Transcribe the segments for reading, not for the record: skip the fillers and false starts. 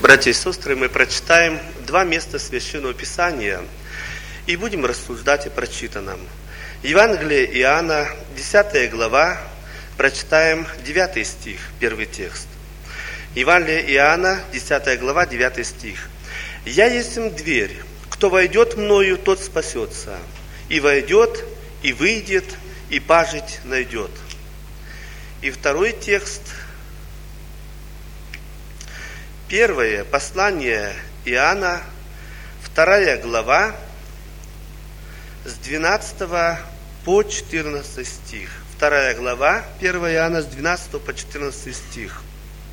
Братья и сестры, мы прочитаем два места Священного Писания и будем рассуждать о прочитанном. Евангелие Иоанна, 10 глава, прочитаем 9 стих, первый текст. Евангелие Иоанна, 10 глава, 9 стих. «Я есть дверь, кто войдет мною, тот спасется, и войдет, и выйдет, и пажить найдет». И второй текст. Первое послание Иоанна, 2 глава, с 12 по 14 стих. 2 глава, 1 Иоанна, с 12 по 14 стих.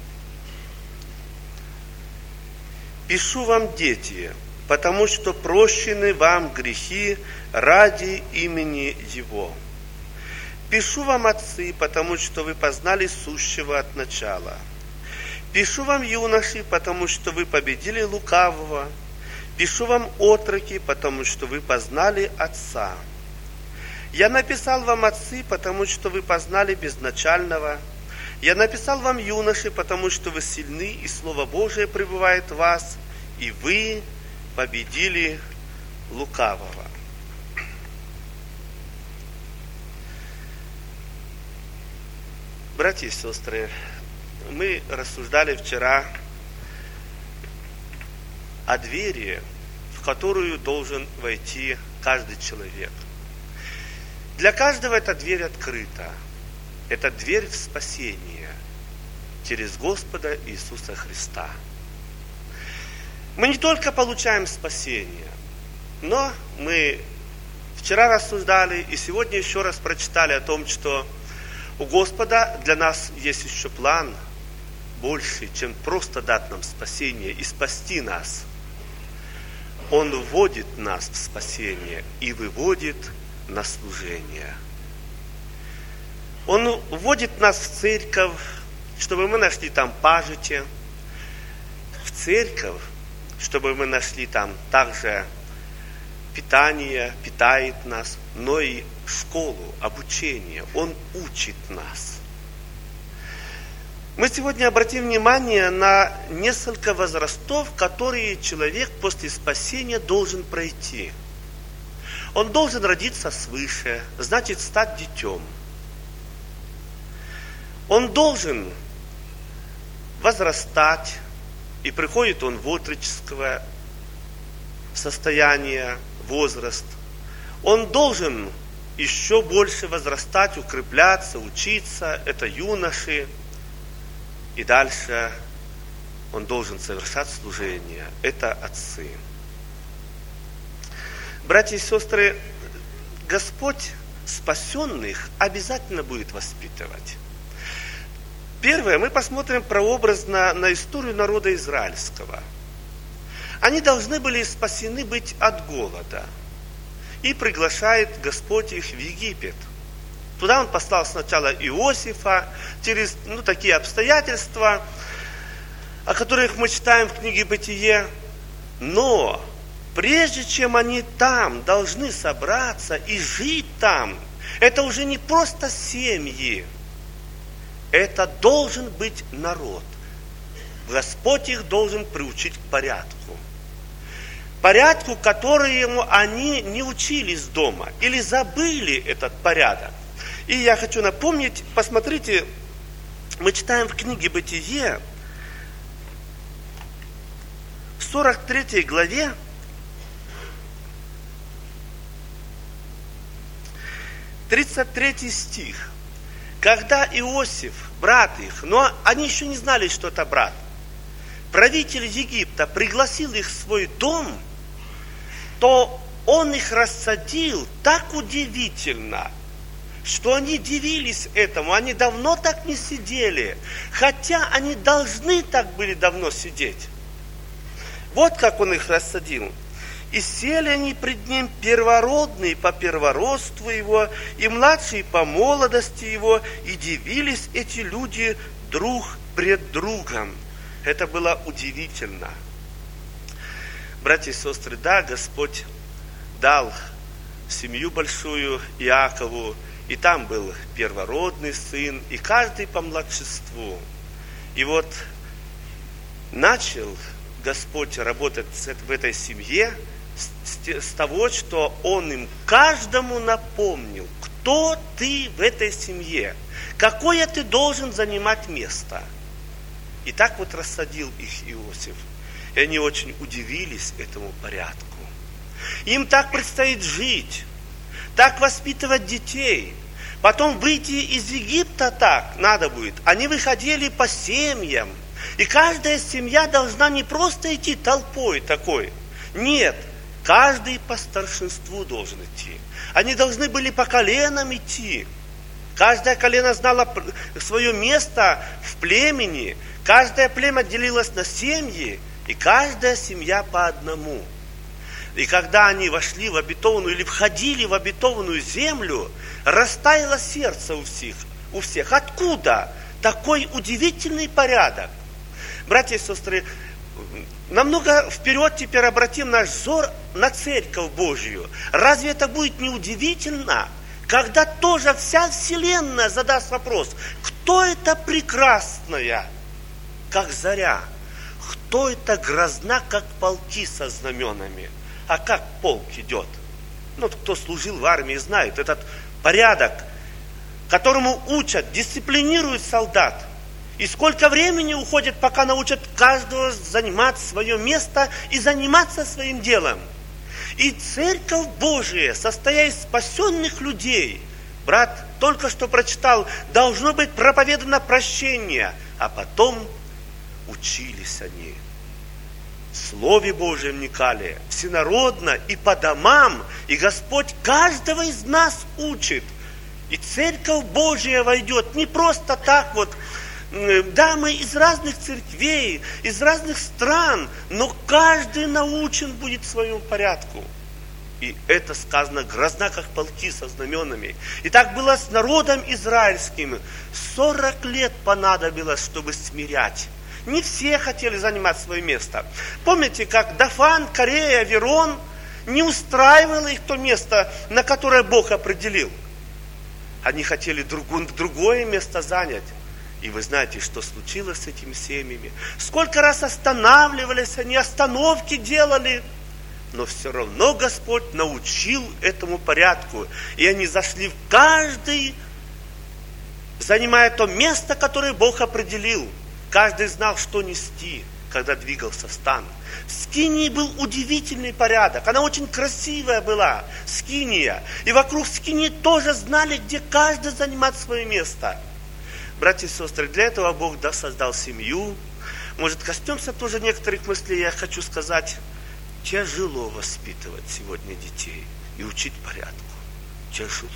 «Пишу вам, дети, потому что прощены вам грехи ради имени Его. Пишу вам, отцы, потому что вы познали сущего от начала. Пишу вам, юноши, потому что вы победили лукавого. Пишу вам, отроки, потому что вы познали Отца. Я написал вам, отцы, потому что вы познали безначального. Я написал вам, юноши, потому что вы сильны, и Слово Божие пребывает в вас, и вы победили лукавого». Братья и сестры, мы рассуждали вчера о двери, в которую должен войти каждый человек. Для каждого эта дверь открыта. Это дверь в спасение через Господа Иисуса Христа. Мы не только получаем спасение, но мы вчера рассуждали и сегодня еще раз прочитали о том, что у Господа для нас есть еще план больше, чем просто дать нам спасение и спасти нас. Он вводит нас в спасение и выводит на служение. Он вводит нас в церковь, чтобы мы нашли там пажити, в церковь, чтобы мы нашли там также питание, питает нас, но и школу, обучение. Он учит нас. Мы сегодня обратим внимание на несколько возрастов, которые человек после спасения должен пройти. Он должен родиться свыше, значит стать детем. Он должен возрастать, и приходит он в отроческое состояние, возраст. Он должен еще больше возрастать, укрепляться, учиться. Это юноши. И дальше он должен совершать служение. Это отцы. Братья и сестры, Господь спасенных обязательно будет воспитывать. Первое, мы посмотрим прообразно на историю народа израильского. Они должны были спасены быть от голода. И приглашает Господь их в Египет. Туда Он послал сначала Иосифа через такие обстоятельства, о которых мы читаем в книге «Бытие». Но прежде чем они там должны собраться и жить там, это уже не просто семьи, это должен быть народ. Господь их должен приучить к порядку. Порядку, которому они не учились дома или забыли этот порядок. И я хочу напомнить, посмотрите, мы читаем в книге «Бытие», в 43 главе, 33 стих. Когда Иосиф, брат их, но они еще не знали, что это брат, правитель Египта пригласил их в свой дом, то он их рассадил так удивительно, что они дивились этому. Они давно так не сидели, хотя они должны так были давно сидеть. Вот как он их рассадил. «И сели они пред ним первородные по первородству его, и младшие по молодости его, и дивились эти люди друг пред другом». Это было удивительно. Братья и сестры, да, Господь дал семью большую Иакову, и там был первородный сын, и каждый по младшинству. И вот начал Господь работает в этой семье с того, что Он им каждому напомнил, кто ты в этой семье, какое ты должен занимать место. И так вот рассадил их Иосиф. И они очень удивились этому порядку. Им так предстоит жить, так воспитывать детей. Потом выйти из Египта так надо будет. Они выходили по семьям. И каждая семья должна не просто идти толпой такой. Нет, каждый по старшинству должен идти. Они должны были по коленам идти. Каждое колено знало свое место в племени. Каждое племя делилось на семьи. И каждая семья по одному. И когда они вошли в обетованную или входили в обетованную землю, растаяло сердце у всех. Откуда такой удивительный порядок? Братья и сестры, намного вперед теперь обратим наш взор на Церковь Божью. Разве это будет не удивительно, когда тоже вся вселенная задаст вопрос, кто это прекрасная, как заря? Кто это грозна, как полки со знаменами? А как полк идет? Кто служил в армии, знает этот порядок, которому учат, дисциплинируют солдат. И сколько времени уходит, пока научат каждого занимать свое место и заниматься своим делом. И Церковь Божия, состоя из спасенных людей, брат только что прочитал, должно быть проповедано прощение, а потом учились они. В Слове Божьем вникали, всенародно и по домам, и Господь каждого из нас учит. И Церковь Божия войдет не просто так вот. Да, мы из разных церквей, из разных стран, но каждый научен будет своему порядку. И это сказано, грозна, как полки со знаменами. И так было с народом израильским. 40 лет понадобилось, чтобы смирять. Не все хотели занимать свое место. Помните, как Дафан, Корея, Верон не устраивало их то место, на которое Бог определил. Они хотели другое место занять. И вы знаете, что случилось с этими семьями. Сколько раз останавливались они, остановки делали. Но все равно Господь научил этому порядку. И они зашли в каждый, занимая то место, которое Бог определил. Каждый знал, что нести, когда двигался в стан. В скинии был удивительный порядок. Она очень красивая была, скиния. И вокруг скинии тоже знали, где каждый занимает свое место. Братья и сестры, для этого Бог создал семью. Может, коснемся тоже некоторых мыслей. Я хочу сказать, тяжело воспитывать сегодня детей и учить порядку. Тяжело.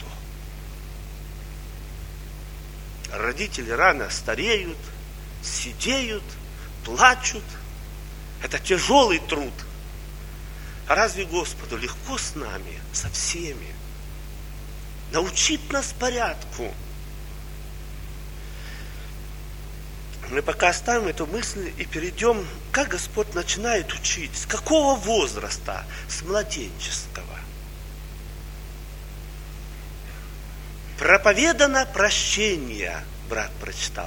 Родители рано стареют, сидеют, плачут. Это тяжелый труд. А разве Господу легко с нами, со всеми? Научить нас порядку. Мы пока оставим эту мысль и перейдем, как Господь начинает учить, с какого возраста, с младенческого. Проповедано прощение, брат прочитал.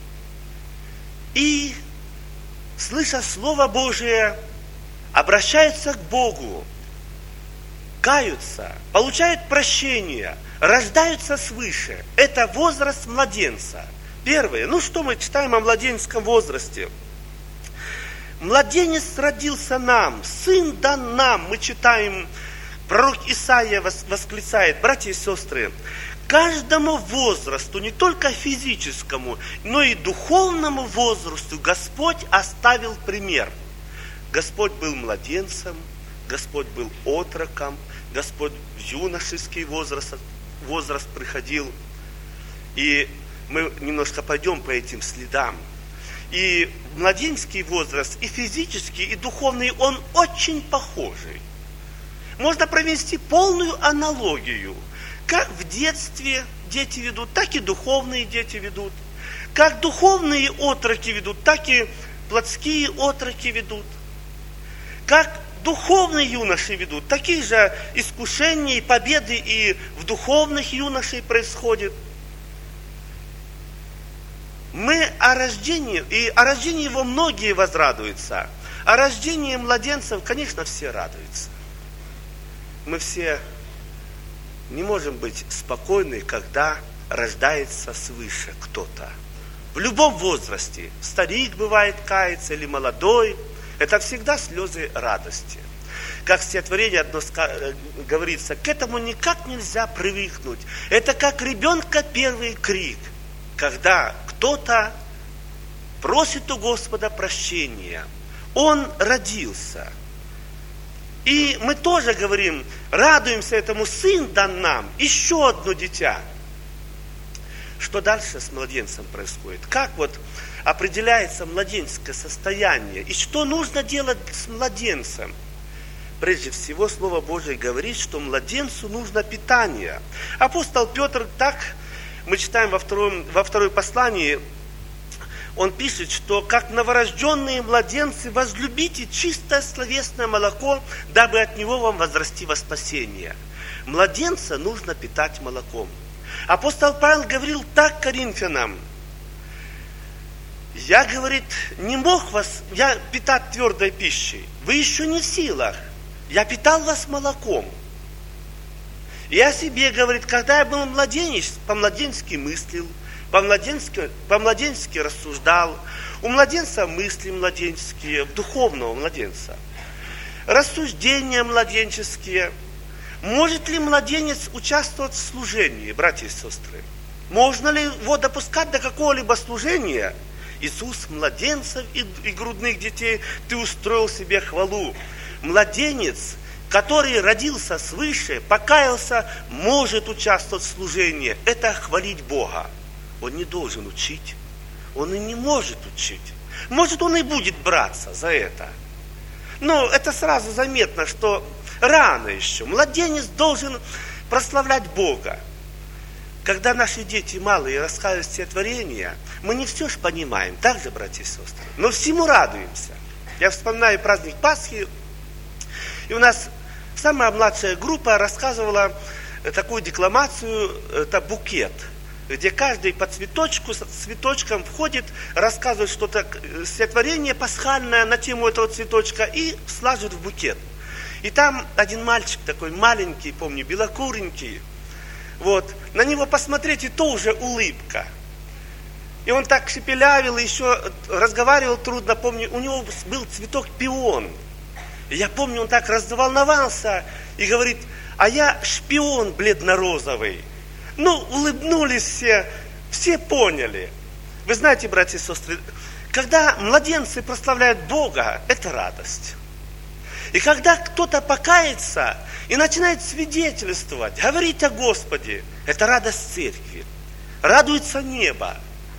И, слыша Слово Божие, обращаются к Богу, каются, получают прощение, рождаются свыше. Это возраст младенца. Первое. Что мы читаем о младенческом возрасте? Младенец родился нам, сын дан нам. Мы читаем, пророк Исаия восклицает, братья и сестры, каждому возрасту, не только физическому, но и духовному возрасту Господь оставил пример. Господь был младенцем, Господь был отроком, Господь в юношеский возраст приходил. И мы немножко пойдем по этим следам. И младенческий возраст, и физический, и духовный, он очень похожий. Можно провести полную аналогию. Как в детстве дети ведут, так и духовные дети ведут. Как духовные отроки ведут, так и плотские отроки ведут. Как духовные юноши ведут, такие же искушения и победы и в духовных юношей происходят. Мы о рождении, и о рождении его многие возрадуются. О рождении младенцев, конечно, все радуются. Мы все не можем быть спокойны, когда рождается свыше кто-то. В любом возрасте, старик бывает кается или молодой, это всегда слезы радости. Как в стихотворении одно говорится, к этому никак нельзя привыкнуть. Это как ребенка первый крик, когда кто-то просит у Господа прощения. Он родился. И мы тоже говорим, радуемся этому, сын дан нам, еще одно дитя. Что дальше с младенцем происходит? Как вот определяется младенческое состояние? И что нужно делать с младенцем? Прежде всего, Слово Божие говорит, что младенцу нужно питание. Апостол Петр так, мы читаем во второй послании, он пишет, что как новорожденные младенцы возлюбите чистое словесное молоко, дабы от него вам возрасти во спасение. Младенца нужно питать молоком. Апостол Павел говорил так коринфянам: я, говорит, не мог вас питать твердой пищей, вы еще не в силах, я питал вас молоком. И о себе говорит, когда я был младенец, по-младенски мыслил, по-младенски рассуждал. У младенца мысли младенческие, духовного младенца. Рассуждения младенческие. Может ли младенец участвовать в служении, братья и сестры? Можно ли его допускать до какого-либо служения? Иисус, младенцев и грудных детей, ты устроил себе хвалу. Младенец, который родился свыше, покаялся, может участвовать в служении. Это хвалить Бога. Он не должен учить. Он и не может учить. Может, он и будет браться за это. Но это сразу заметно, что рано еще. Младенец должен прославлять Бога. Когда наши дети малые рассказывают стихотворения, мы не все ж понимаем, так же, братья и сестры? Но всему радуемся. Я вспоминаю праздник Пасхи, и у нас самая младшая группа рассказывала такую декламацию, это букет, где каждый по цветочку, с цветочком входит, рассказывает что-то, стихотворение пасхальное на тему этого цветочка и слаживает в букет. И там один мальчик такой маленький, помню, белокуренький, вот, на него посмотреть, и то уже улыбка. И он так шепелявил, еще разговаривал трудно, помню, у него был цветок пион. И я помню, он так разволновался и говорит, а я шпион бледно-розовый. Ну, улыбнулись все поняли. Вы знаете, братья и сестры, когда младенцы прославляют Бога, это радость. И когда кто-то покается и начинает свидетельствовать, говорить о Господе, это радость церкви. Радуется небо.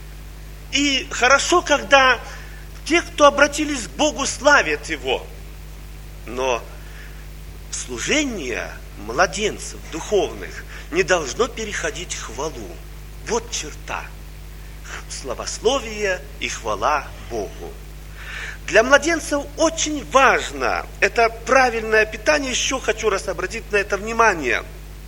И хорошо, когда те, кто обратились к Богу, славят Его. Но служение младенцев духовных не должно переходить в хвалу. Вот черта. Славословие и хвала Богу. Для младенцев очень важно это правильное питание. Еще хочу раз обратить на это внимание.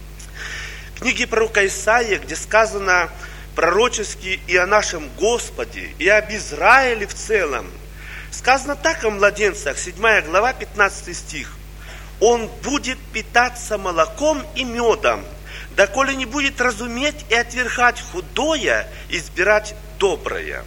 В книге пророка Исаия, где сказано пророчески и о нашем Господе, и об Израиле в целом, сказано так о младенцах, 7 глава, 15 стих. Он будет питаться молоком и медом, доколе не будет разуметь и отвергать худое, и избирать доброе.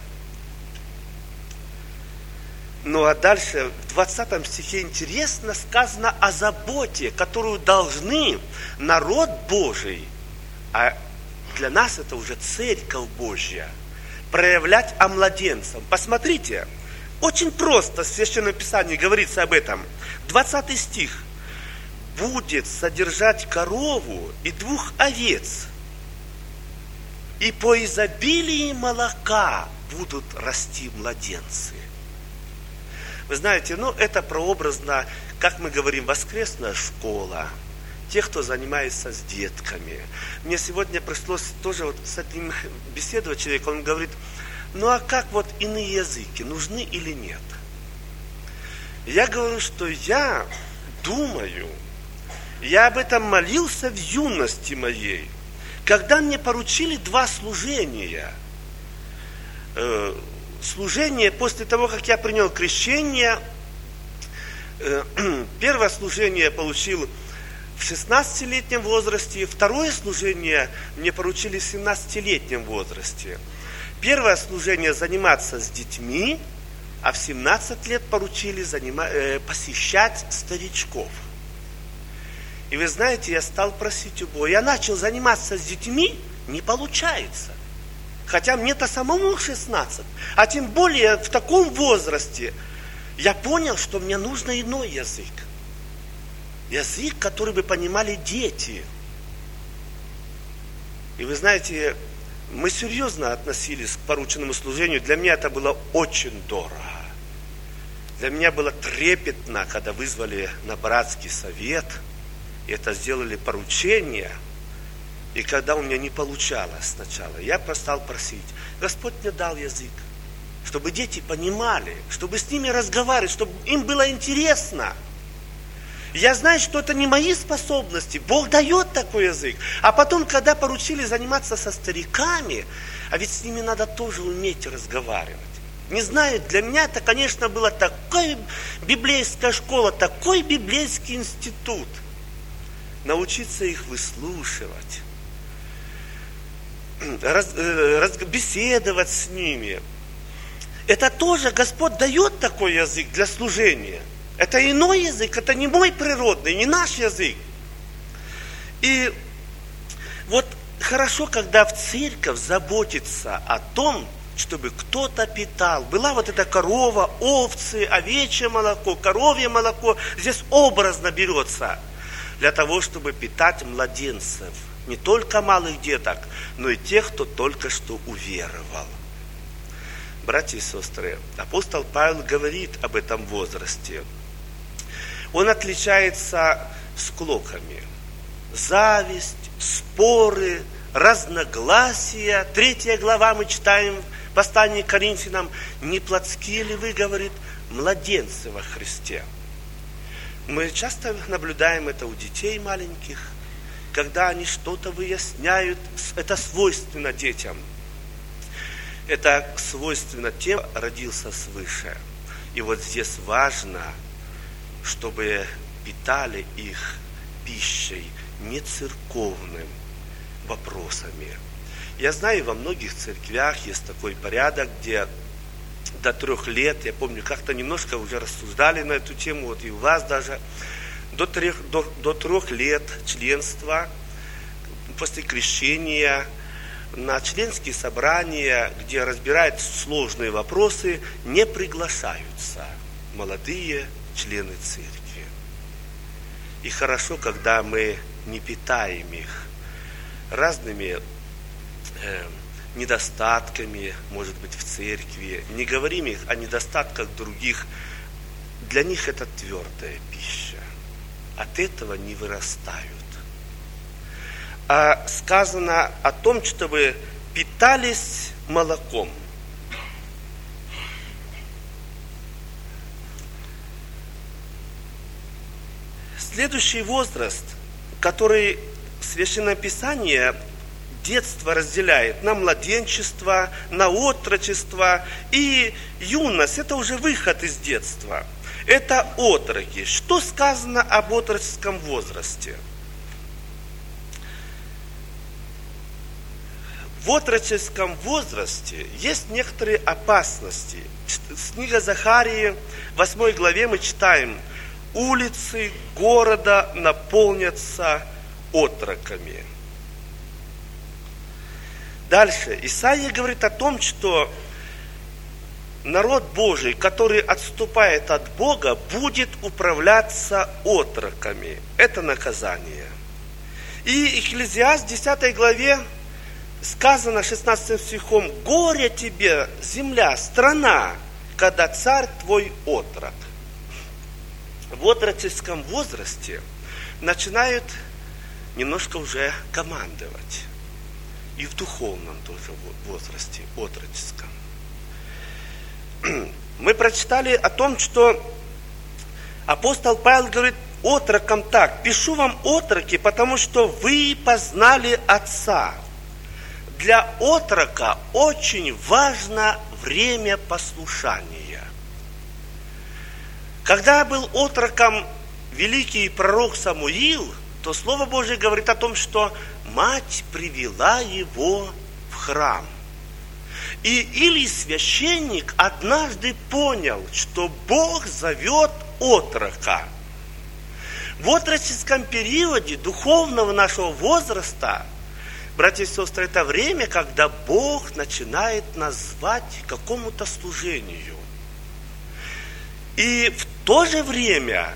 Ну а дальше в 20 стихе интересно сказано о заботе, которую должны народ Божий, а для нас это уже Церковь Божья, проявлять о младенцах. Посмотрите, очень просто в Священном Писании говорится об этом. 20 стих. Будет содержать корову и 2 овец, и по изобилии молока будут расти младенцы. Вы знаете, это прообразно, как мы говорим, воскресная школа, те, кто занимается с детками. Мне сегодня пришлось тоже вот с этим беседовать человек, он говорит, а как вот иные языки, нужны или нет? Я говорю, что я думаю, я об этом молился в юности моей, когда мне поручили 2 служения. Служение после того, как я принял крещение, Первое служение я получил в 16-летнем возрасте, второе служение мне поручили в 17-летнем возрасте. Первое служение заниматься с детьми, а в 17 лет поручили посещать старичков. И вы знаете, я стал просить у Бога. Я начал заниматься с детьми, не получается. Хотя мне-то самому 16, а тем более в таком возрасте я понял, что мне нужно иной язык. Язык, который бы понимали дети. И вы знаете, мы серьезно относились к порученному служению. Для меня это было очень дорого. Для меня было трепетно, когда вызвали на братский совет, и это сделали поручение. И когда у меня не получалось сначала, я стал просить. Господь мне дал язык, чтобы дети понимали, чтобы с ними разговаривать, чтобы им было интересно. Я знаю, что это не мои способности. Бог дает такой язык. А потом, когда поручили заниматься со стариками, а ведь с ними надо тоже уметь разговаривать. Не знаю, для меня это, конечно, была такая библейская школа, такой библейский институт. Научиться их выслушивать, беседовать с ними. Это тоже Господь дает такой язык для служения. Это иной язык, это не мой природный, не наш язык. И вот хорошо, когда в церковь заботится о том, чтобы кто-то питал. Была вот эта корова, овцы, овечье молоко, коровье молоко. Здесь образно берется для того, чтобы питать младенцев. Не только малых деток, но и тех, кто только что уверовал. Братья и сестры, апостол Павел говорит об этом возрасте. Он отличается склоками. Зависть, споры, разногласия. 3 глава мы читаем в послании к Коринфянам. Не плотские ли вы, говорит, младенцы во Христе? Мы часто наблюдаем это у детей маленьких, когда они что-то выясняют. Это свойственно детям. Это свойственно тем, кто родился свыше. И вот здесь важно, чтобы питали их пищей, не церковным вопросами. Я знаю, во многих церквях есть такой порядок, где до 3 лет, я помню, как-то немножко уже рассуждали на эту тему, вот и у вас даже, до 3 лет членства, после крещения, на членские собрания, где разбирают сложные вопросы, не приглашаются молодые члены церкви. И хорошо, когда мы не питаем их разными недостатками, может быть, в церкви, не говорим их о недостатках других. Для них это твердая пища. От этого не вырастают. А сказано о том, чтобы питались молоком. Следующий возраст, который Священное Писание детство разделяет на младенчество, на отрочество и юность. Это уже выход из детства. Это отроки. Что сказано об отроческом возрасте? В отроческом возрасте есть некоторые опасности. С книги Захарии, 8 главе мы читаем: улицы города наполнятся отроками. Дальше. Исаия говорит о том, что народ Божий, который отступает от Бога, будет управляться отроками. Это наказание. И Экклезиаст в 10 главе сказано 16 стихом: «Горе тебе, земля, страна, когда царь твой отрок». В отроческом возрасте начинают немножко уже командовать. И в духовном тоже возрасте, отроческом. Мы прочитали о том, что апостол Павел говорит отрокам так: «Пишу вам, отроки, потому что вы познали Отца». Для отрока очень важно время послушания. Когда был отроком великий пророк Самуил, то Слово Божие говорит о том, что мать привела его в храм. И Илий священник однажды понял, что Бог зовет отрока. В отроческом периоде духовного нашего возраста, братья и сестры, это время, когда Бог начинает нас звать к какому-то служению. И в то же время,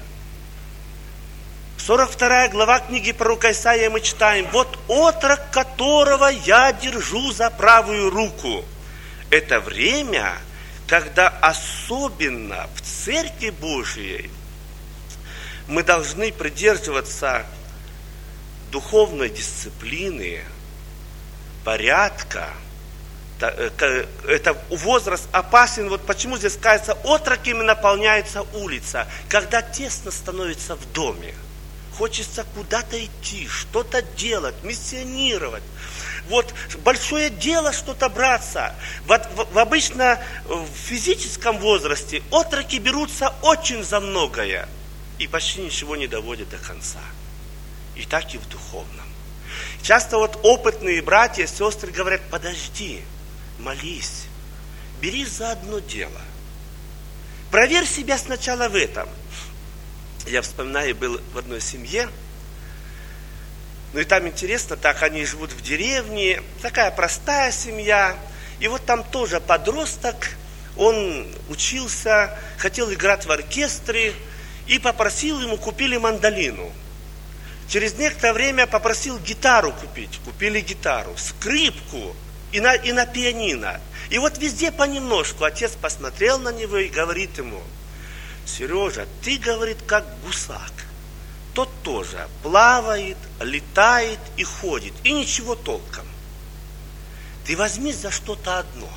42 глава книги пророка Исаии мы читаем: «Вот отрок, которого я держу за правую руку». Это время, когда особенно в Церкви Божией мы должны придерживаться духовной дисциплины, порядка. Это возраст опасен. Вот почему здесь сказано, отроками наполняется улица, когда тесно становится в доме. Хочется куда-то идти, что-то делать, миссионировать. Вот большое дело что-то браться. Обычно в физическом возрасте отроки берутся очень за многое и почти ничего не доводят до конца. И так и в духовном. Часто вот опытные братья, сестры говорят: подожди, молись, берись за одно дело. Проверь себя сначала в этом. Я вспоминаю, был в одной семье, ну и там интересно, так они живут в деревне, такая простая семья, и вот там тоже подросток, он учился, хотел играть в оркестре, и попросил ему, купили мандолину. Через некоторое время попросил гитару купить, купили гитару, скрипку и на пианино. И вот везде понемножку отец посмотрел на него и говорит ему: Сережа, ты, говорит, как гусак. Тот тоже плавает, летает и ходит, и ничего толком. Ты возьмись за что-то одно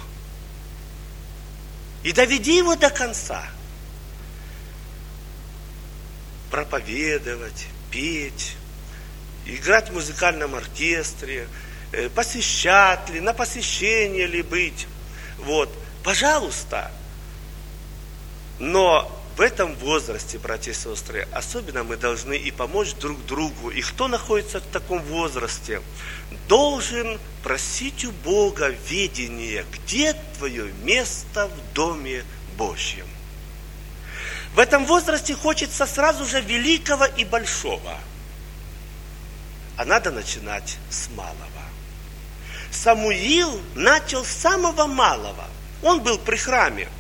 и доведи его до конца. Проповедовать, петь, играть в музыкальном оркестре, посещать ли, на посещение ли быть. Вот, пожалуйста. Но в этом возрасте, братья и сестры, особенно мы должны и помочь друг другу. И кто находится в таком возрасте, должен просить у Бога ведения, где твое место в Доме Божьем. В этом возрасте хочется сразу же великого и большого. А надо начинать с малого. Самуил начал с самого малого. Он был при храме.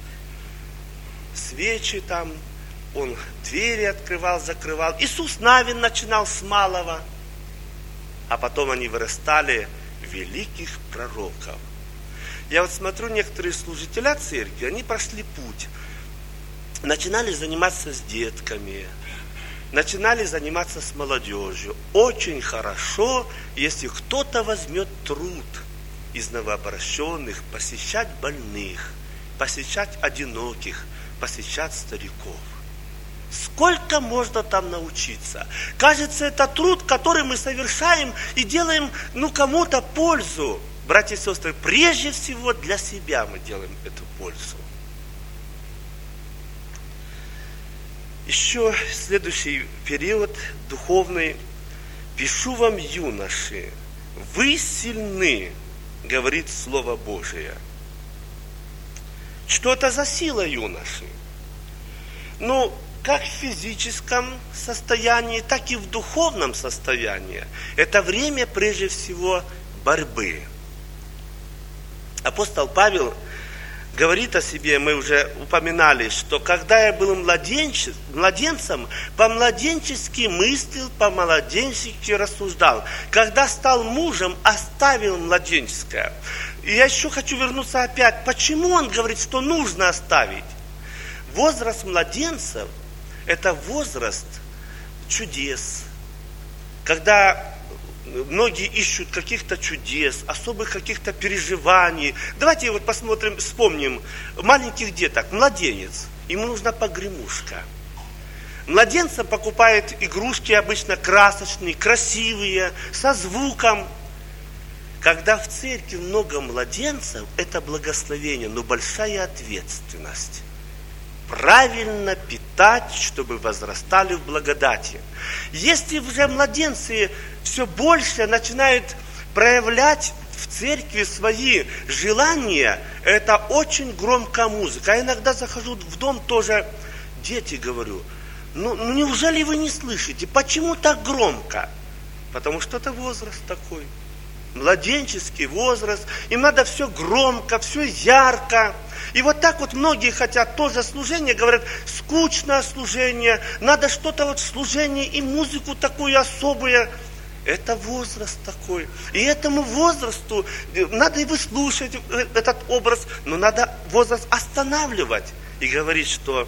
Свечи там, он двери открывал, закрывал. Иисус Навин начинал с малого. А потом они вырастали в великих пророков. Я вот смотрю, некоторые служители церкви, они прошли путь. Начинали заниматься с детками, начинали заниматься с молодежью. Очень хорошо, если кто-то возьмет труд из новообращенных, посещать больных, посещать одиноких, посещать стариков. Сколько можно там научиться? Кажется, это труд, который мы совершаем и делаем, кому-то пользу. Братья и сестры, прежде всего для себя мы делаем эту пользу. Еще следующий период духовный. «Пишу вам, юноши, вы сильны, говорит Слово Божие». Что это за сила, юноши? Как в физическом состоянии, так и в духовном состоянии. Это время, прежде всего, борьбы. Апостол Павел говорит о себе, мы уже упоминали, что когда я был младенцем, по-младенчески мыслил, по-младенчески рассуждал. Когда стал мужем, оставил младенческое. И я еще хочу вернуться опять. Почему он говорит, что нужно оставить? Возраст младенцев – это возраст чудес. Когда многие ищут каких-то чудес, особых каких-то переживаний. Давайте вот посмотрим, вспомним маленьких деток. Младенец, ему нужна погремушка. Младенцам покупают игрушки обычно красочные, красивые, со звуком. Когда в церкви много младенцев, это благословение, но большая ответственность. правильно питать, чтобы возрастали в благодати. Если уже младенцы все больше начинают проявлять в церкви свои желания, это очень громкая музыка. Я иногда захожу в дом тоже, дети, говорю, ну неужели вы не слышите? Почему так громко? Потому что это возраст такой, младенческий возраст, им надо все громко, все ярко. И вот так вот многие хотят тоже служение, говорят, скучное служение, надо что-то вот в служении и музыку такую особую. Это возраст такой. И этому возрасту надо и выслушать этот образ, но надо возраст останавливать и говорить, что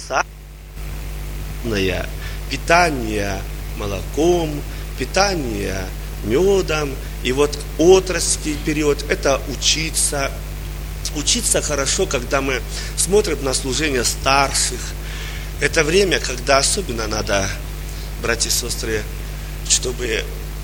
самое питание молоком, питание медом, и вот отроческий период – это учиться. Учиться хорошо, когда мы смотрим на служение старших. Это время, когда особенно надо, братья и сестры, чтобы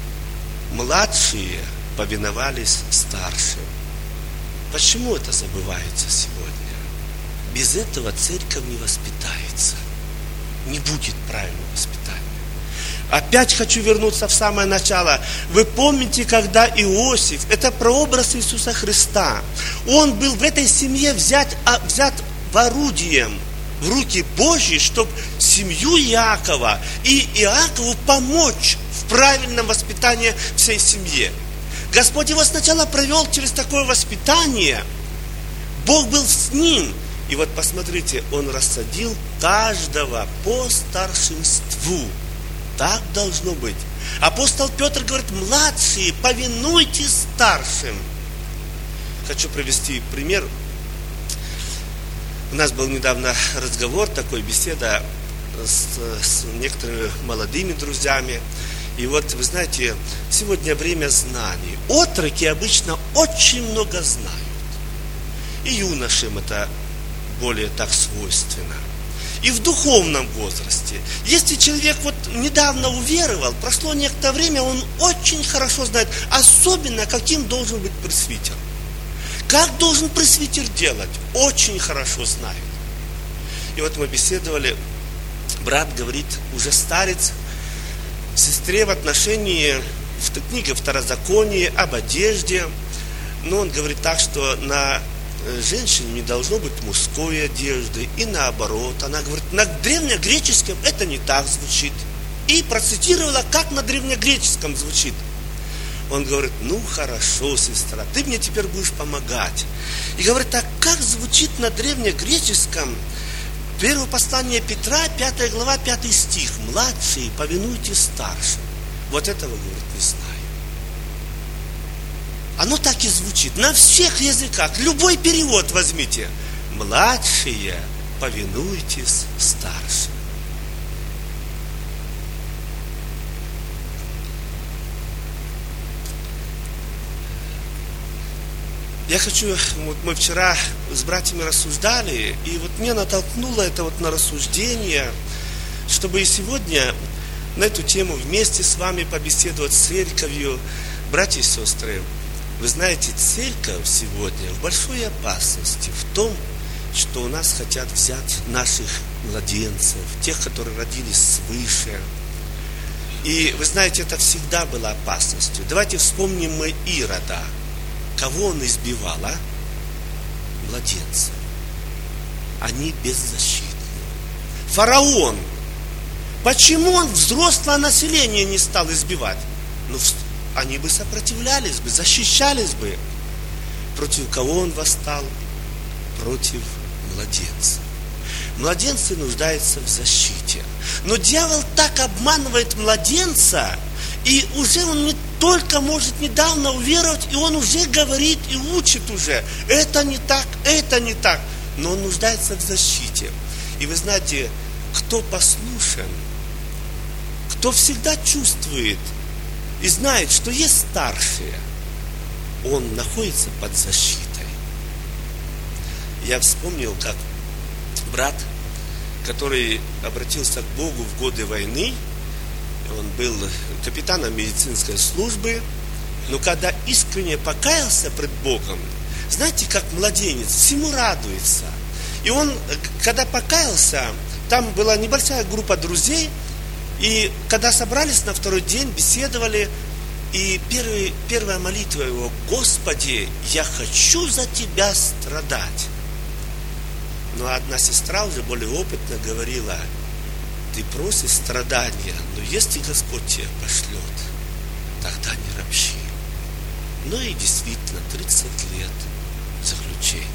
младшие повиновались старшим. Почему это забывается сегодня? Без этого церковь не воспитается. Не будет правильного воспитания. Опять хочу вернуться в самое начало. Вы помните, когда Иосиф, это прообраз Иисуса Христа, он был в этой семье взят орудием в руки Божьи, чтобы семью Иакова и Иакову помочь в правильном воспитании всей семье. Господь его сначала провел через такое воспитание. Бог был с ним. И вот посмотрите, он рассадил каждого по старшинству. Так должно быть. Апостол Петр говорит, младшие, повинуйтесь старшим. Хочу привести пример. У нас был недавно разговор, такой беседа с некоторыми молодыми друзьями. И вот, вы знаете, сегодня время знаний. Отроки обычно очень много знают. И юношам это более так свойственно. И в духовном возрасте. Если человек вот недавно уверовал, прошло некоторое время, он очень хорошо знает, особенно каким должен быть пресвитер. Как должен пресвитер делать? Очень хорошо знает. И вот мы беседовали, брат говорит, уже старец, сестре в отношении, в книге Второзаконие об одежде, но он говорит так, что на женщине не должно быть мужской одежды, и наоборот. Она говорит, на древнегреческом это не так звучит. И процитировала, как на древнегреческом звучит. Он говорит, ну хорошо, сестра, ты мне теперь будешь помогать. И говорит, а как звучит на древнегреческом? Первое послание Петра, 5 глава, 5 стих. Младшие, повинуйтесь старшим. Вот этого, говорит, не знаю. Оно так и звучит. На всех языках. Любой перевод возьмите. Младшие, повинуйтесь старшим. Я хочу, вот мы вчера с братьями рассуждали, и вот меня натолкнуло это вот на рассуждение, чтобы и сегодня на эту тему вместе с вами побеседовать с церковью. Братья и сестры, вы знаете, церковь сегодня в большой опасности в том, что у нас хотят взять наших младенцев, тех, которые родились свыше. И вы знаете, это всегда было опасностью. Давайте вспомним мы Ирода. Кого он избивал, а? Младенцев. Они беззащитны. Фараон. Почему он взрослое население не стал избивать? Ну, они бы сопротивлялись бы, защищались бы. Против кого он восстал? Против младенцев. Младенцы нуждаются в защите. Но дьявол так обманывает младенца, и уже он не только может недавно уверовать, и он уже говорит и учит уже. Это не так, это не так. Но он нуждается в защите. И вы знаете, кто послушен, кто всегда чувствует и знает, что есть старшие, он находится под защитой. Я вспомнил, как брат, который обратился к Богу в годы войны, он был капитаном медицинской службы, но когда искренне покаялся пред Богом, знаете, как младенец, всему радуется. И он, когда покаялся, там была небольшая группа друзей, и когда собрались на второй день, беседовали, и первая молитва его: «Господи, я хочу за Тебя страдать». Но одна сестра, уже более опытная, говорила: «Ты просишь страдания, но если Господь тебя пошлет, тогда не ропщи». Ну и действительно, 30 лет заключения.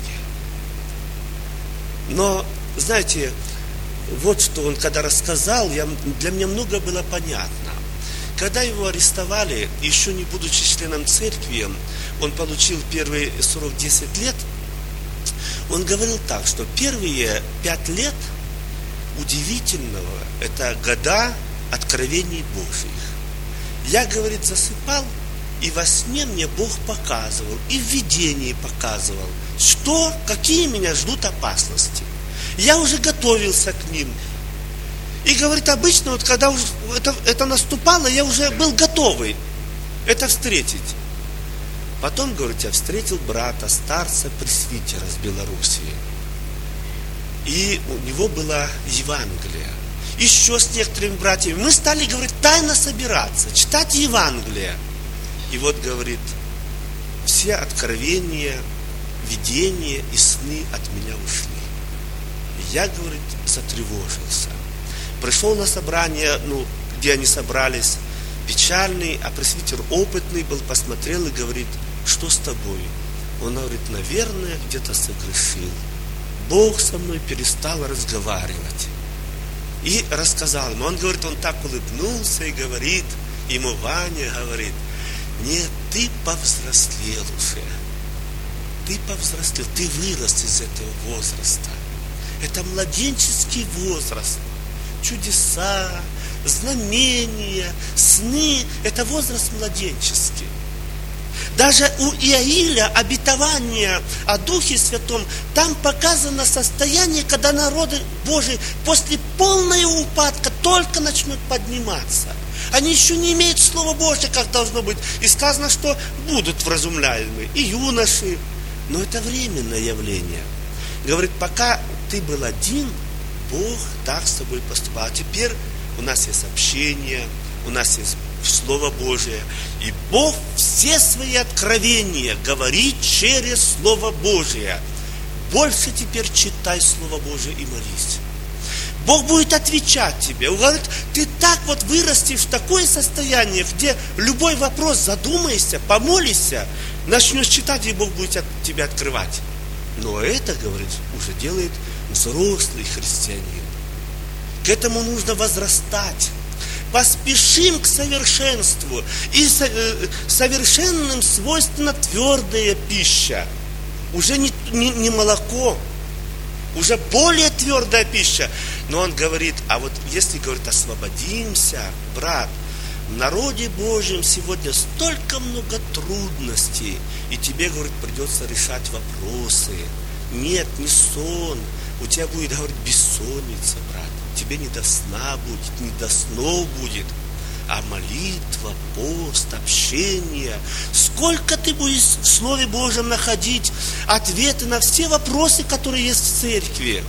Но, знаете, вот что он когда рассказал, для меня много было понятно. Когда его арестовали, еще не будучи членом церкви, он получил первый срок 10 лет, он говорил так, что первые 5 лет удивительного – это года откровений Божьих. Я, говорит, засыпал, и во сне мне Бог показывал, и в видении показывал, какие меня ждут опасности. Я уже готовился к ним. И, говорит, обычно, вот когда уже это наступало, я уже был готовый это встретить. Потом, говорит, я встретил брата, старца, пресвитера с Белоруссии. И у него было Евангелие. Еще с некоторыми братьями. Мы стали, говорит, тайно собираться, читать Евангелие. И вот, говорит, все откровения, видения и сны от меня ушли. И я, говорит, затревожился. Пришел на собрание, где они собрались, печальный, а пресвитер опытный был, посмотрел и говорит: что с тобой? Он говорит: наверное, где-то согрешил. Бог со мной перестал разговаривать. И рассказал ему. Он говорит, он так улыбнулся и говорит, ему Ваня говорит: нет, ты повзрослел уже. Ты повзрослел, ты вырос из этого возраста. Это младенческий возраст. Чудеса, знамения, сны – это возраст младенческий. Даже у Иаиля обетование о Духе Святом, там показано состояние, когда народ Божий после полного упадка только начнут подниматься. Они еще не имеют Слова Божьего, как должно быть. И сказано, что будут вразумляемы и юноши. Но это временное явление. Говорит, пока ты был один, Бог так с тобой поступал. А теперь у нас есть общение, у нас есть Слово Божие. И Бог все свои откровения говорит через Слово Божие. Больше теперь читай Слово Божие и молись. Бог будет отвечать тебе. Он говорит, ты так вот вырастешь в такое состояние, где любой вопрос задумайся, помолишься, начнешь читать, и Бог будет тебе открывать. Но это, говорит, уже делает взрослый христианин. К этому нужно возрастать. Поспешим к совершенству. И совершенным свойственна твердая пища. Уже не молоко, уже более твердая пища. Но он говорит, а вот если, говорит, освободимся, брат, в народе Божьем сегодня столько много трудностей, и тебе, говорит, придется решать вопросы. Нет, не сон, у тебя будет, говорит, бессонница, брат. Тебе не до сна будет, не до снов будет, а молитва, пост, общение. Сколько ты будешь в Слове Божьем находить ответы на все вопросы, которые есть в церкви.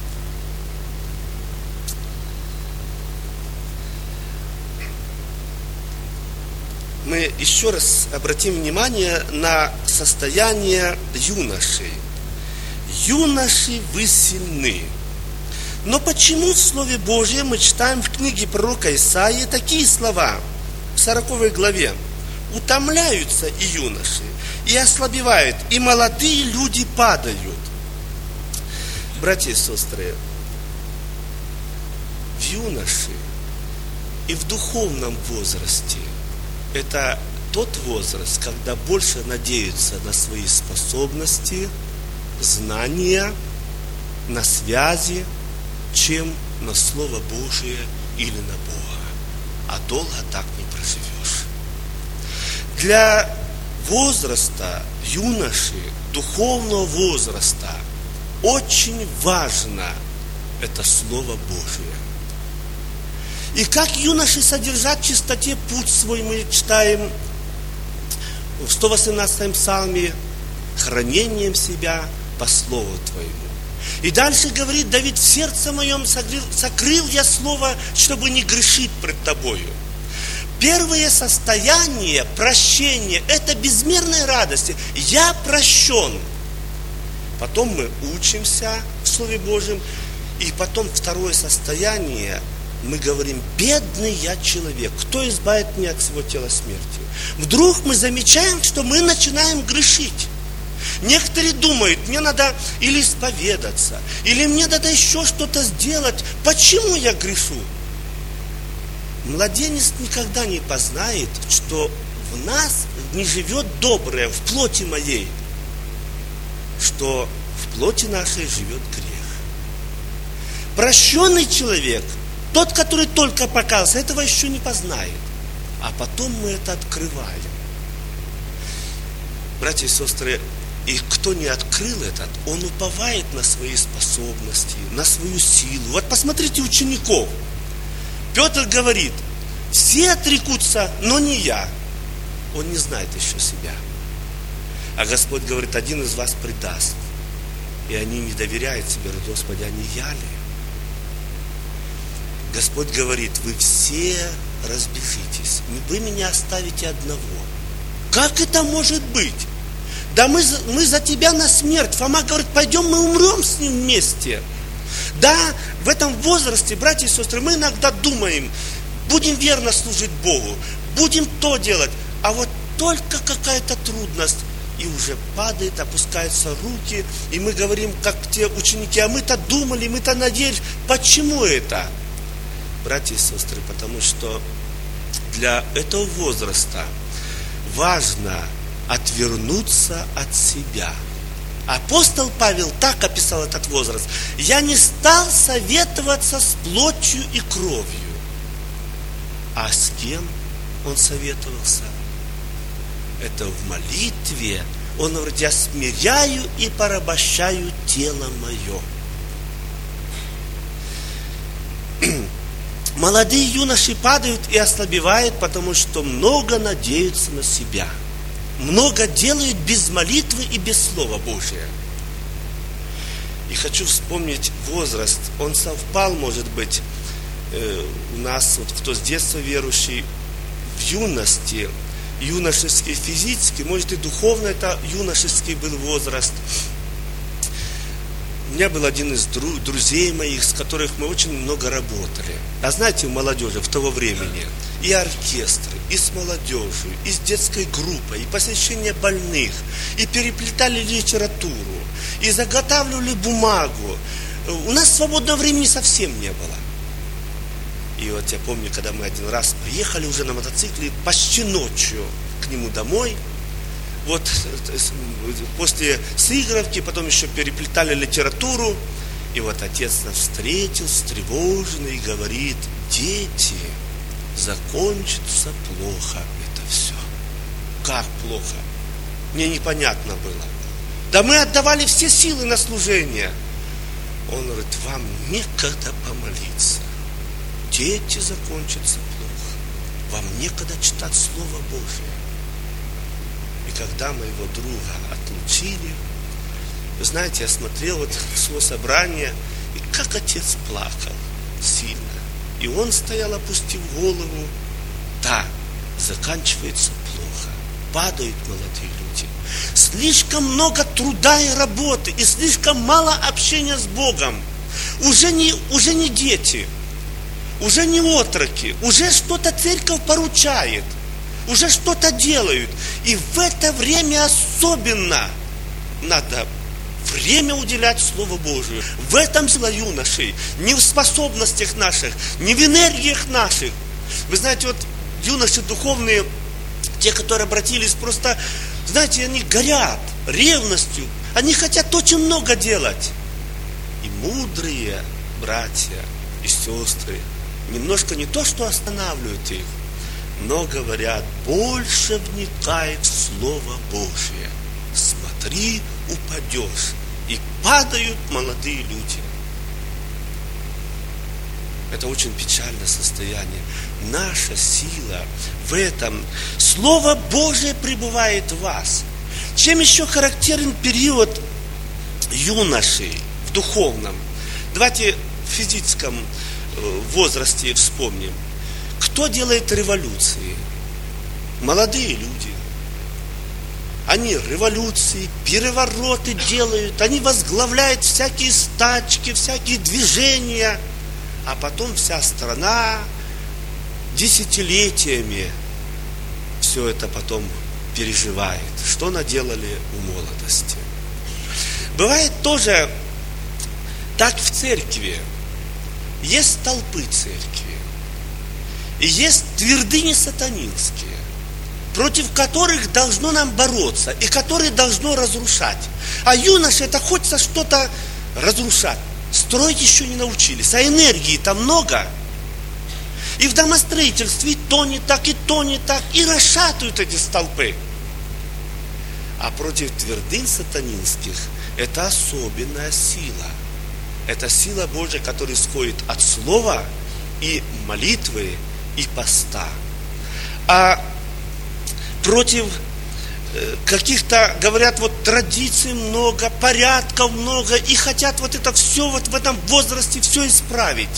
Мы еще раз обратим внимание на состояние юношей. Юноши, вы сильны. Но почему в Слове Божьем мы читаем в книге пророка Исаии такие слова в 40 главе? Утомляются и юноши, и ослабевают, и молодые люди падают. Братья и сестры, в юноше и в духовном возрасте это тот возраст, когда больше надеются на свои способности, знания, на связи, чем на Слово Божие или на Бога. А долго так не проживешь. Для возраста юноши, духовного возраста, очень важно это Слово Божие. И как юноши содержать в чистоте путь свой, мы читаем в 118-м псалме, хранением себя по Слову Твоему. И дальше говорит Давид: в сердце моем сокрыл я слово, чтобы не грешить пред тобою. Первое состояние прощения – это безмерная радость. Я прощен. Потом мы учимся в Слове Божьем. И потом второе состояние, мы говорим: бедный я человек, кто избавит меня от всего тела смертью? Вдруг мы замечаем, что мы начинаем грешить. Некоторые думают: мне надо или исповедаться, или мне надо еще что-то сделать. Почему я грешу? Младенец никогда не познает, что в нас не живет доброе, в плоти моей, что в плоти нашей живет грех. Прощенный человек, тот, который только покаялся, этого еще не познает. А потом мы это открываем. Братья и сестры, и кто не открыл этот, он уповает на свои способности, на свою силу. Вот посмотрите учеников. Петр говорит: все отрекутся, но не я. Он не знает еще себя. А Господь говорит: один из вас предаст. И они не доверяют себе: Господи, а не я ли? Господь говорит: вы все разбежитесь, вы меня оставите одного. Как это может быть? Да мы за тебя на смерть. Фома говорит: пойдем, мы умрем с ним вместе. Да, в этом возрасте, братья и сестры, мы иногда думаем: будем верно служить Богу, будем то делать, а вот только какая-то трудность, и уже падает, опускаются руки, и мы говорим, как те ученики: а мы-то думали, мы-то надеялись. Почему это? Братья и сестры, потому что для этого возраста важно отвернуться от себя. Апостол Павел так описал этот возраст: я не стал советоваться с плотью и кровью. А с кем он советовался? Это в молитве. Он говорит: я смиряю и порабощаю тело мое. Молодые юноши падают и ослабевают, потому что много надеются на себя. Много делают без молитвы и без Слова Божия. И хочу вспомнить возраст. Он совпал, может быть, у нас, вот, кто с детства верующий, в юности, юношеский, физический, может и духовно, это юношеский был возраст. У меня был один из друзей моих, с которых мы очень много работали. А знаете, у молодежи в того времени и оркестры, и с молодежью, и с детской группой, и посещение больных, и переплетали литературу, и заготавливали бумагу. У нас свободного времени совсем не было. И вот я помню, когда мы один раз приехали уже на мотоцикле почти ночью к нему домой, вот после сыгровки, потом еще переплетали литературу, и вот отец нас встретил, встревоженный, и говорит: дети, закончится плохо это все. Как плохо? Мне непонятно было. Да мы отдавали все силы на служение. Он говорит: вам некогда помолиться. Дети, закончится плохо. Вам некогда читать Слово Божие. И когда моего друга отлучили, вы знаете, я смотрел вот шло собрание, и как отец плакал сильно. И он стоял, опустив голову. Да, заканчивается плохо. Падают молодые люди. Слишком много труда и работы, и слишком мало общения с Богом. Уже не дети, уже не отроки, уже что-то церковь поручает, уже что-то делают. И в это время особенно надо время уделять Слову Божию. В этом сила юношей, не в способностях наших, не в энергиях наших. Вы знаете, вот юноши духовные, те, которые обратились, просто, знаете, они горят ревностью. Они хотят очень много делать. И мудрые братья и сестры немножко не то, что останавливают их, но говорят: больше вникай в Слово Божие. Смотри, упадешь. И падают молодые люди. Это очень печальное состояние. Наша сила в этом. Слово Божие пребывает в вас. Чем еще характерен период юношей в духовном. Давайте в физическом возрасте вспомним. Кто делает революции? Молодые люди. Они революции, перевороты делают, они возглавляют всякие стачки, всякие движения, а потом вся страна десятилетиями все это потом переживает, что наделали у молодости. Бывает тоже так в церкви. Есть столпы церкви, и есть твердыни сатанинские, против которых должно нам бороться, и которые должно разрушать. А юноши, это хочется что-то разрушать. Строить еще не научились, а энергии там много. И в домостроительстве и то не так, и расшатывают эти столпы. А против твердынь сатанинских это особенная сила. Это сила Божья, которая исходит от слова и молитвы, и поста. А против каких-то, говорят, вот традиций много, порядков много, и хотят вот это все вот в этом возрасте все исправить.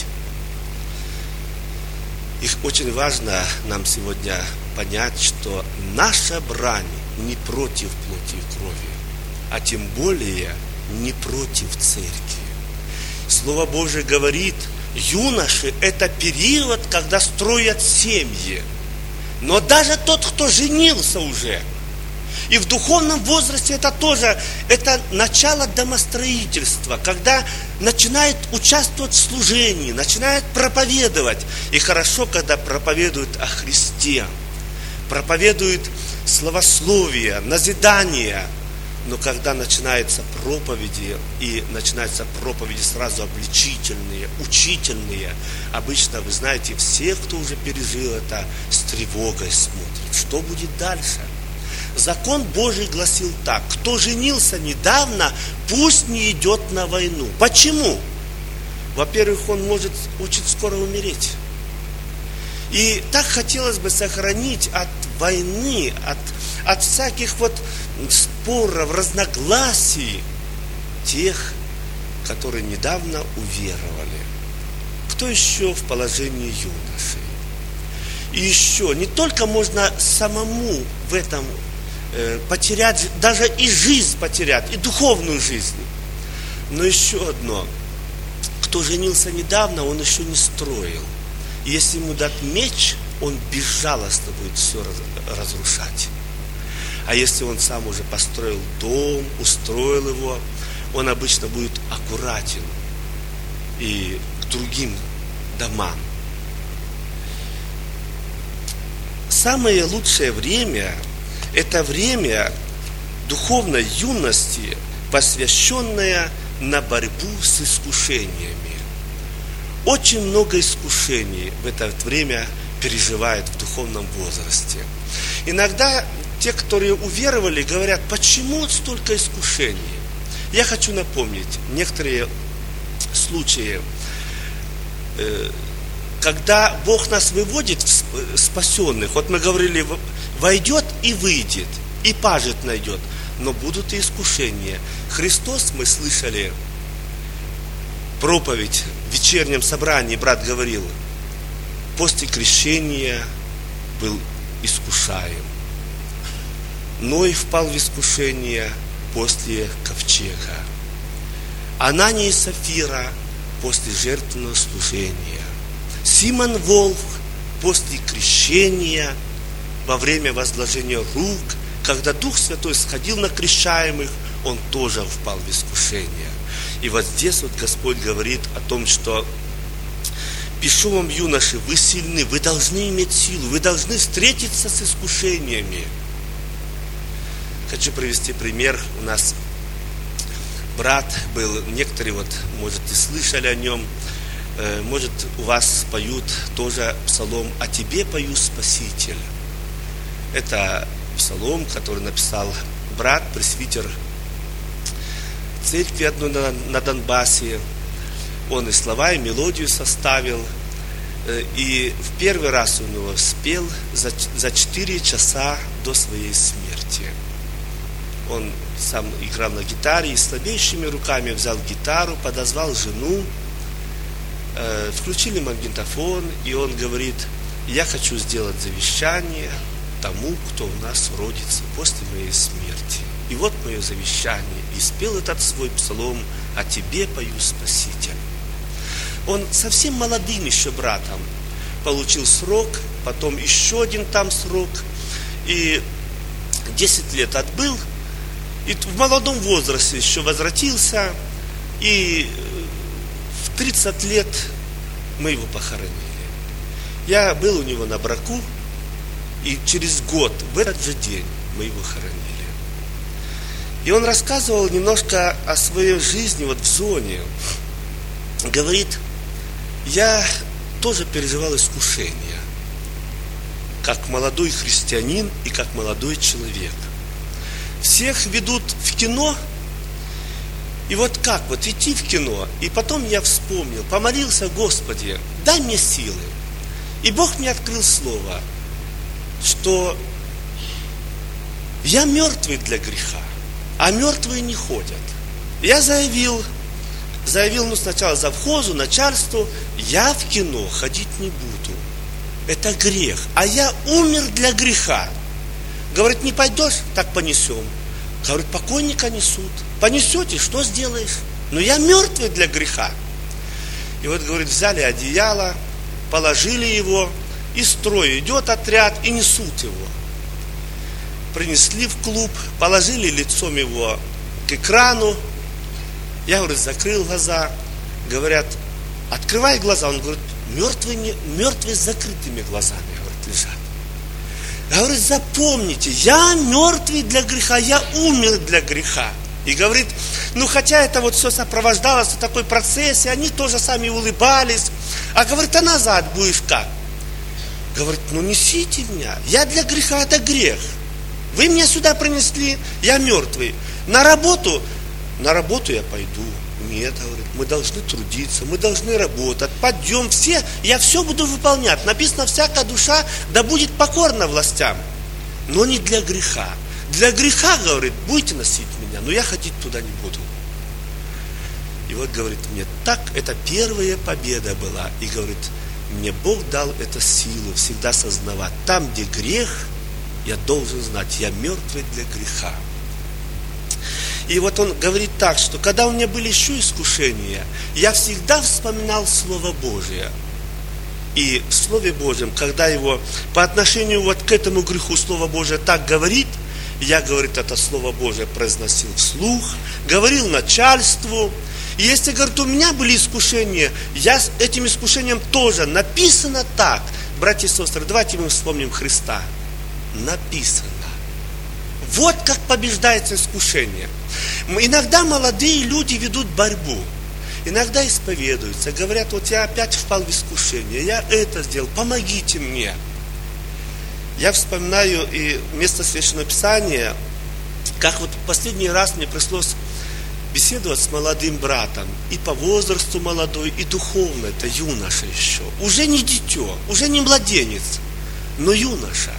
Их очень важно нам сегодня понять, что наша брань не против плоти и крови, а тем более не против церкви. Слово Божие говорит, юноши – это период, когда строят семьи. Но даже тот, кто женился уже, и в духовном возрасте это тоже, это начало домостроительства, когда начинает участвовать в служении, начинает проповедовать. И хорошо, когда проповедуют о Христе, проповедуют словословие, назидание. Но когда начинаются проповеди, и начинаются проповеди сразу обличительные, учительные, обычно, вы знаете, все, кто уже пережил это, с тревогой смотрят, что будет дальше. Закон Божий гласил так: кто женился недавно, пусть не идет на войну. Почему? Во-первых, он может очень скоро умереть. И так хотелось бы сохранить от войны, от всяких вот споров, разногласий тех, которые недавно уверовали. Кто еще в положении юношей? И еще, не только можно самому в этом потерять, даже и жизнь потерять, и духовную жизнь, но еще одно. Кто женился недавно, он еще не строил. И если ему дать меч, он безжалостно будет все разрушать. А если он сам уже построил дом, устроил его, он обычно будет аккуратен и к другим домам. Самое лучшее время – это время духовной юности, посвященное на борьбу с искушениями. Очень много искушений в это время переживают в духовном возрасте. Иногда те, которые уверовали, говорят, почему столько искушений? Я хочу напомнить некоторые случаи, когда Бог нас выводит, спасенных, вот мы говорили, войдет и выйдет, и пажит найдет, но будут и искушения. Христос, мы слышали проповедь в вечернем собрании, брат говорил, после крещения был искушаем. Ной впал в искушение после ковчега. Анания и Сафира после жертвенного служения. Симон Волк после крещения, во время возложения рук, когда Дух Святой сходил на крещаемых, он тоже впал в искушение. И вот здесь вот Господь говорит о том, что пишу вам, юноши, вы сильны, вы должны иметь силу, вы должны встретиться с искушениями. Хочу привести пример. У нас брат был, некоторые вот, может, и слышали о нем, может, у вас поют тоже псалом «О тебе пою, Спаситель». Это псалом, который написал брат, пресвитер церкви одной на Донбассе. Он и слова, и мелодию составил. И в первый раз он его спел за 4 часа до своей смерти. Он сам играл на гитаре, и слабейшими руками взял гитару, подозвал жену, включили магнитофон, и он говорит: я хочу сделать завещание тому, кто у нас родится после моей смерти. И вот мое завещание. И спел этот свой псалом: «О тебе пою, Спаситель». Он совсем молодым еще братом получил срок, потом еще один там срок, и 10 лет отбыл, и в молодом возрасте еще возвратился, и в 30 лет мы его похоронили. Я был у него на браку, и через год, в этот же день, мы его хоронили. И он рассказывал немножко о своей жизни вот в зоне. Говорит: я тоже переживал искушение, как молодой христианин и как молодой человек. Всех ведут в кино, и вот как вот идти в кино. И потом я вспомнил, помолился: Господи, дай мне силы. И Бог мне открыл слово, что я мертвый для греха, а мертвые не ходят. Я заявил сначала завхозу, начальству: я в кино ходить не буду. Это грех, а я умер для греха. Говорит: не пойдешь, так понесем. Говорит: покойника несут. Понесете, что сделаешь? Но я мертвый для греха. И вот, говорит, взяли одеяло, положили его, и строй идет отряд, и несут его. Принесли в клуб, положили лицом его к экрану. Я, говорит, закрыл глаза. Говорят: открывай глаза. Он говорит: мертвые с закрытыми глазами, говорит, лежат. Говорит: запомните, я мертвый для греха, я умер для греха. И говорит: хотя это вот все сопровождалось в такой процессе, они тоже сами улыбались. А говорит: а назад будешь как? Говорит: несите меня, я для греха, это грех. Вы меня сюда принесли, я мертвый. На работу я пойду. Нет, говорит, мы должны трудиться, мы должны работать. Пойдем все, я все буду выполнять. Написано: всякая душа да будет покорна властям. Но не для греха. Для греха, говорит, будете носить меня, но я ходить туда не буду. И вот, говорит, мне так, это первая победа была. И говорит, мне Бог дал эту силу всегда сознавать. Там, где грех, я должен знать, я мертвый для греха. И вот он говорит так, что когда у меня были еще искушения, я всегда вспоминал Слово Божие. И в Слове Божьем, когда его по отношению вот к этому греху Слово Божие так говорит, я, говорит, это Слово Божие произносил вслух, говорил начальству. И если, говорит, у меня были искушения, я с этим искушением тоже написано так. Братья и сестры, давайте мы вспомним Христа. Написано. Вот как побеждается искушение. Иногда молодые люди ведут борьбу. Иногда исповедуются, говорят: вот я опять впал в искушение, я это сделал, помогите мне. Я вспоминаю и место Священного Писания, как вот последний раз мне пришлось беседовать с молодым братом, и по возрасту молодой, и духовно, это юноша еще. Уже не дитё, уже не младенец, но юноша.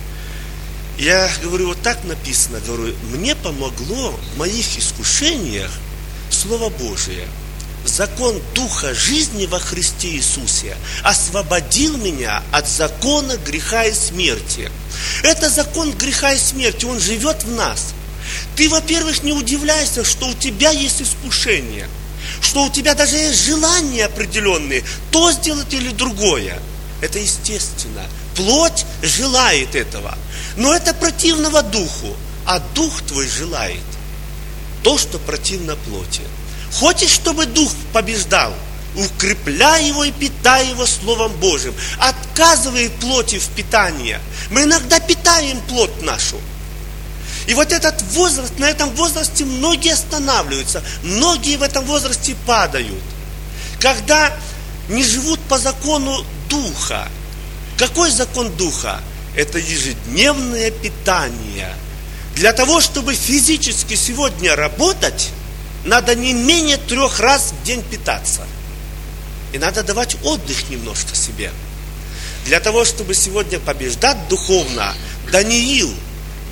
Я говорю, вот так написано, говорю, мне помогло в моих искушениях Слово Божие. Закон Духа жизни во Христе Иисусе освободил меня от закона греха и смерти. Это закон греха и смерти, он живет в нас. Ты, во-первых, не удивляйся, что у тебя есть искушение, что у тебя даже есть желания определенные, то сделать или другое. Это естественно. Плоть желает этого. Но это противного духу, а дух твой желает то, что противно плоти. Хочешь, чтобы дух побеждал? Укрепляй его и питай его Словом Божьим. Отказывай плоти в питании. Мы иногда питаем плоть нашу. И вот этот возраст, на этом возрасте многие останавливаются, многие в этом возрасте падают. Когда не живут по закону Духа. Какой закон Духа? Это ежедневное питание. Для того, чтобы физически сегодня работать, надо не менее 3 раз в день питаться. И надо давать отдых немножко себе. Для того, чтобы сегодня побеждать духовно, Даниил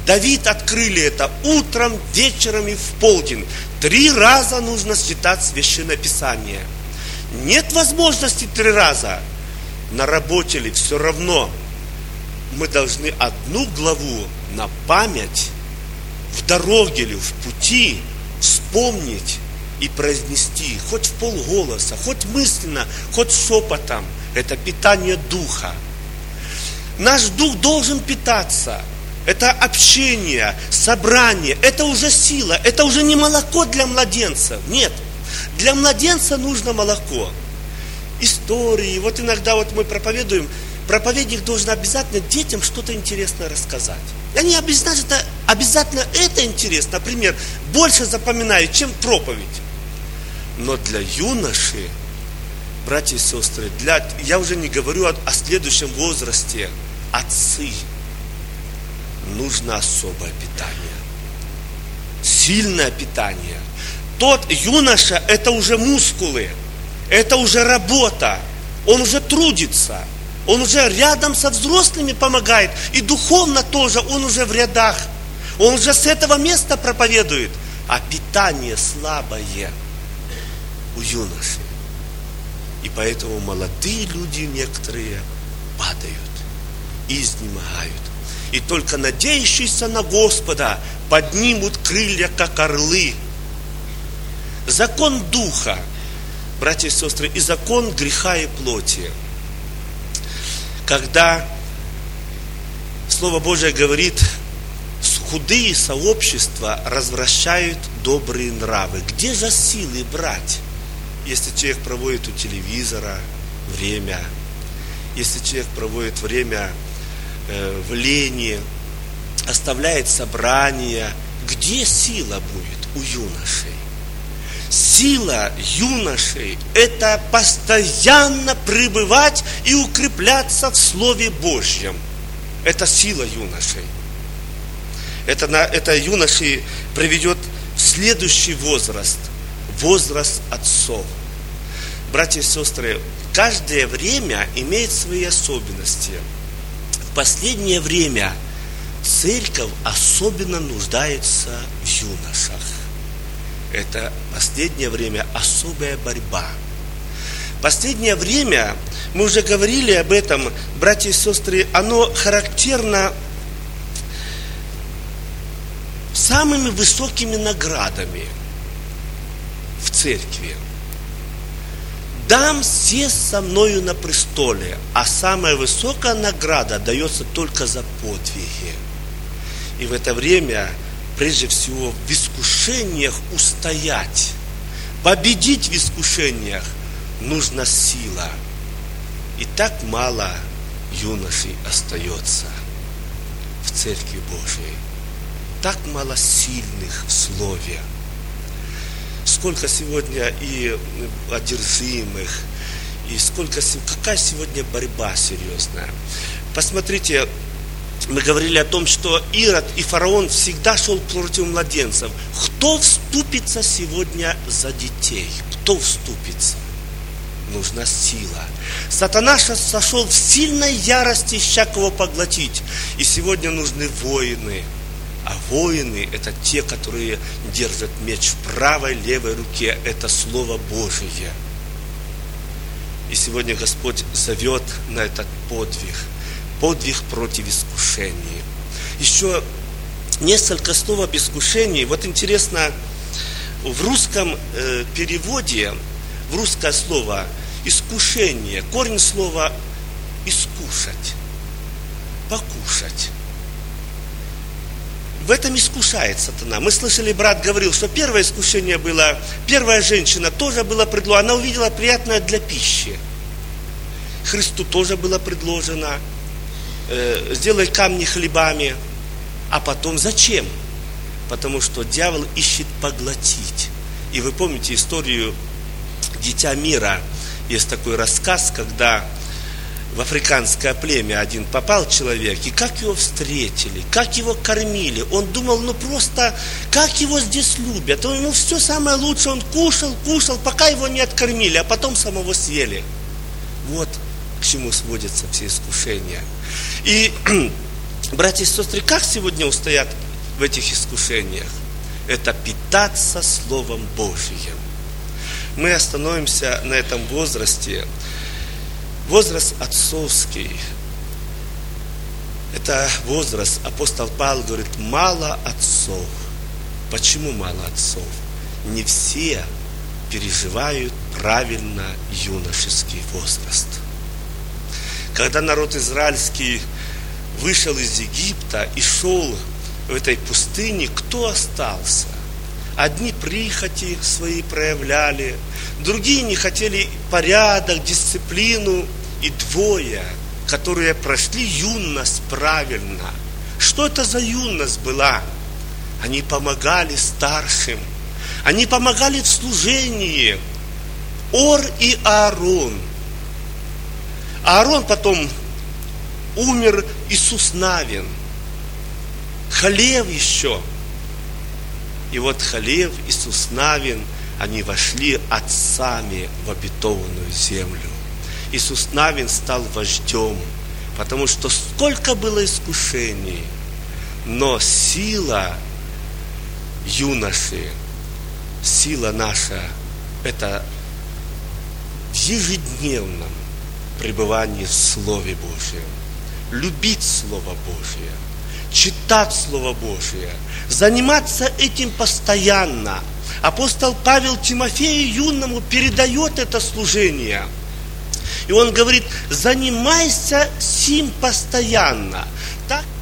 Давид открыли это утром, вечером и в полдень. 3 раза нужно читать Священное Писание. Нет возможности 3 раза. На работе ли все равно. Мы должны 1 главу на память, в дороге ли, в пути вспомнить и произнести, хоть в полголоса, хоть мысленно, хоть шепотом. Это питание духа. Наш дух должен питаться. Это общение, собрание, это уже сила, это уже не молоко для младенцев. Нет, для младенца нужно молоко. Истории, вот иногда вот мы проповедуем, проповедник должен обязательно детям что-то интересное рассказать. И они обязательно это интересно, например, больше запоминают, чем проповедь. Но для юноши, братья и сестры, я уже не говорю о следующем возрасте, отцы, нужно особое питание, сильное питание. Тот юноша, это уже мускулы, это уже работа, он уже трудится, он уже рядом со взрослыми помогает, и духовно тоже, он уже в рядах, он уже с этого места проповедует, а питание слабое у юноши. И поэтому молодые люди некоторые падают, изнемогают. И только надеющиеся на Господа поднимут крылья, как орлы. Закон духа, братья и сестры, и закон греха и плоти. Когда Слово Божие говорит, худые сообщества развращают добрые нравы. Где же силы брать, если человек проводит у телевизора время, если человек проводит время в лени, оставляет собрания, где сила будет у юношей? Сила юношей – это постоянно пребывать и укрепляться в Слове Божьем. Это сила юношей. Это юношей приведет в следующий возраст, возраст отцов. Братья и сестры, каждое время имеет свои особенности. В последнее время церковь особенно нуждается в юношах. Это последнее время особая борьба. Последнее время, мы уже говорили об этом, братья и сестры, оно характерно самыми высокими наградами в церкви. Дам сесть со мною на престоле, а самая высокая награда дается только за подвиги. И в это время, прежде всего, в искушениях устоять, победить в искушениях нужна сила. И так мало юношей остается в Церкви Божией. Так мало сильных в Слове. Сколько сегодня и одержимых, и какая сегодня борьба серьезная. Посмотрите, мы говорили о том, что Ирод и фараон всегда шел против младенцев. Кто вступится сегодня за детей? Кто вступится? Нужна сила. Сатана сошел в сильной ярости, ища кого поглотить. И сегодня нужны воины. А воины – это те, которые держат меч в правой, левой руке. Это Слово Божие. И сегодня Господь зовет на этот подвиг. Подвиг против искушений. Еще несколько слов об искушении. Вот интересно, в русском переводе, в русское слово искушение, корень слова искушать, покушать. В этом искушает сатана. Мы слышали, брат говорил, что первое искушение было, первая женщина тоже была предложена, она увидела приятное для пищи. Христу тоже было предложено, сделай камни хлебами. А потом зачем? Потому что дьявол ищет поглотить. И вы помните историю «Дитя мира». Есть такой рассказ, когда в африканское племя один попал человек, и как его встретили, как его кормили. Он думал, просто, как его здесь любят. Ему все самое лучшее, он кушал, пока его не откормили, а потом самого съели. Вот к чему сводятся все искушения. И Братья и сестры, как сегодня устоять в этих искушениях? Это питаться Словом Божьим. Мы остановимся на этом возрасте. Возраст отцовский. Это возраст, апостол Павел говорит, мало отцов. Почему мало отцов? Не все переживают правильно юношеский возраст. Когда народ израильский вышел из Египта и шел в этой пустыне, кто остался? Одни прихоти свои проявляли, другие не хотели порядок, дисциплину, и двое, которые прошли юность правильно. Что это за юность была? Они помогали старшим, они помогали в служении. Ор и Аарон. Аарон потом умер, Иисус Навин. Халев еще. И вот Халев, Иисус Навин, они вошли отцами в обетованную землю. Иисус Навин стал вождем, потому что сколько было искушений, но сила юноши, сила наша, это в ежедневном пребывании в Слове Божьем. Любить Слово Божье, читать Слово Божье, заниматься этим постоянно. Апостол Павел Тимофею юному передает это служение. И он говорит, занимайся сим постоянно. Так